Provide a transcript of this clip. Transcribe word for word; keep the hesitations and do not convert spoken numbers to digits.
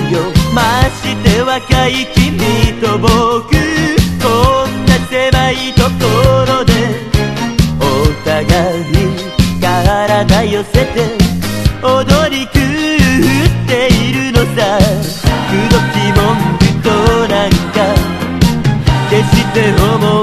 よ。まして若い君と僕、こんな狭いところでお互い体寄せて踊り狂っているのさ。くどき文句となんか決して思